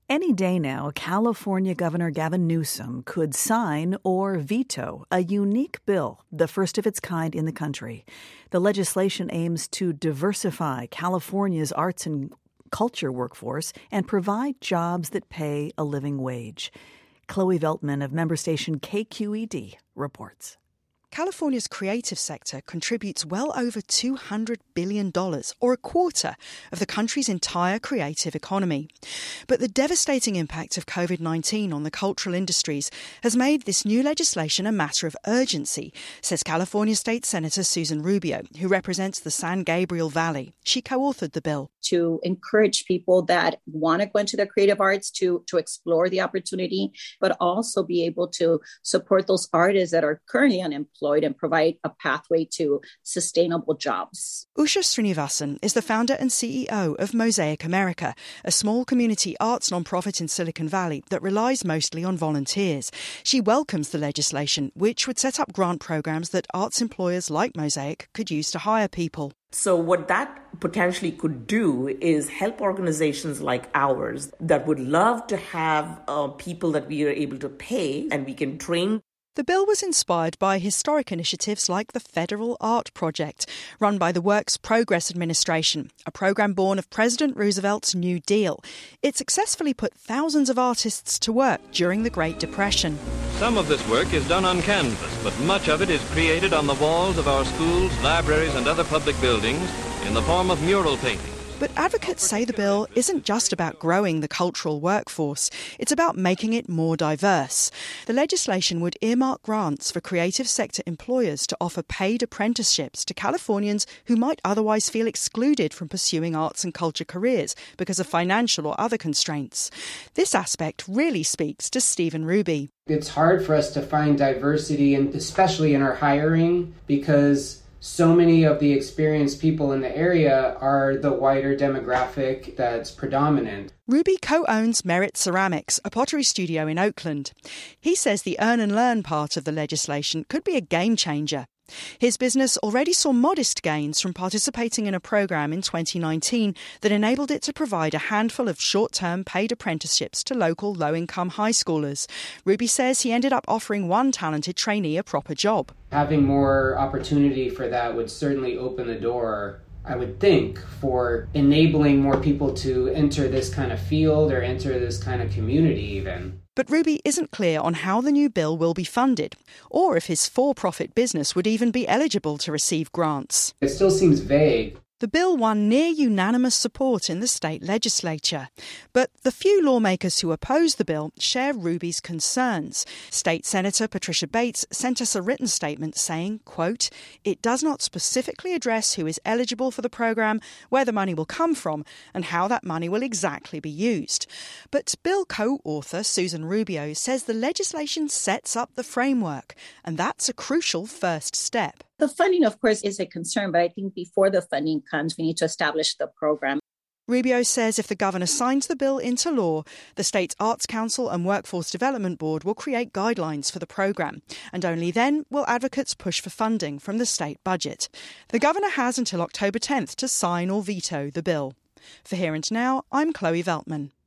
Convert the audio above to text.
Any day now, California Governor Gavin Newsom could sign or veto a unique bill, the first of its kind in the country. The legislation aims to diversify California's arts and culture workforce and provide jobs that pay a living wage. Chloe Veltman of member station KQED reports. California's creative sector contributes well over $200 billion, or a quarter of the country's entire creative economy. But the devastating impact of COVID-19 on the cultural industries has made this new legislation a matter of urgency, says California State Senator Susan Rubio, who represents the San Gabriel Valley. She co-authored the bill. To encourage people that want to go into the creative arts to explore the opportunity, but also be able to support those artists that are currently unemployed and provide a pathway to sustainable jobs. Usha Srinivasan is the founder and CEO of Mosaic America, a small community arts nonprofit in Silicon Valley that relies mostly on volunteers. She welcomes the legislation, which would set up grant programs that arts employers like Mosaic could use to hire people. So what that potentially could do is help organizations like ours that would love to have people that we are able to pay and we can train. The bill was inspired by historic initiatives like the Federal Art Project, run by the Works Progress Administration, a program born of President Roosevelt's New Deal. It successfully put thousands of artists to work during the Great Depression. Some of this work is done on canvas, but much of it is created on the walls of our schools, libraries and other public buildings in the form of mural paintings. But advocates say the bill isn't just about growing the cultural workforce, it's about making it more diverse. The legislation would earmark grants for creative sector employers to offer paid apprenticeships to Californians who might otherwise feel excluded from pursuing arts and culture careers because of financial or other constraints. This aspect really speaks to Stephen Ruby. It's hard for us to find diversity, and especially in our hiring, because so many of the experienced people in the area are the wider demographic that's predominant. Ruby co-owns Merit Ceramics, a pottery studio in Oakland. He says the earn and learn part of the legislation could be a game changer. His business already saw modest gains from participating in a program in 2019 that enabled it to provide a handful of short-term paid apprenticeships to local low-income high schoolers. Ruby says he ended up offering one talented trainee a proper job. Having more opportunity for that would certainly open the door, I would think, for enabling more people to enter this kind of field or enter this kind of community even. But Ruby isn't clear on how the new bill will be funded, or if his for-profit business would even be eligible to receive grants. It still seems vague. The bill won near unanimous support in the state legislature. But the few lawmakers who oppose the bill share Ruby's concerns. State Senator Patricia Bates sent us a written statement saying, quote, "It does not specifically address who is eligible for the program, where the money will come from, and how that money will exactly be used." But bill co-author Susan Rubio says the legislation sets up the framework, and that's a crucial first step. The funding, of course, is a concern, but I think before the funding comes, we need to establish the program. Rubio says if the governor signs the bill into law, the state's Arts Council and Workforce Development Board will create guidelines for the program, and only then will advocates push for funding from the state budget. The governor has until October 10th to sign or veto the bill. For Here and Now, I'm Chloe Veltman.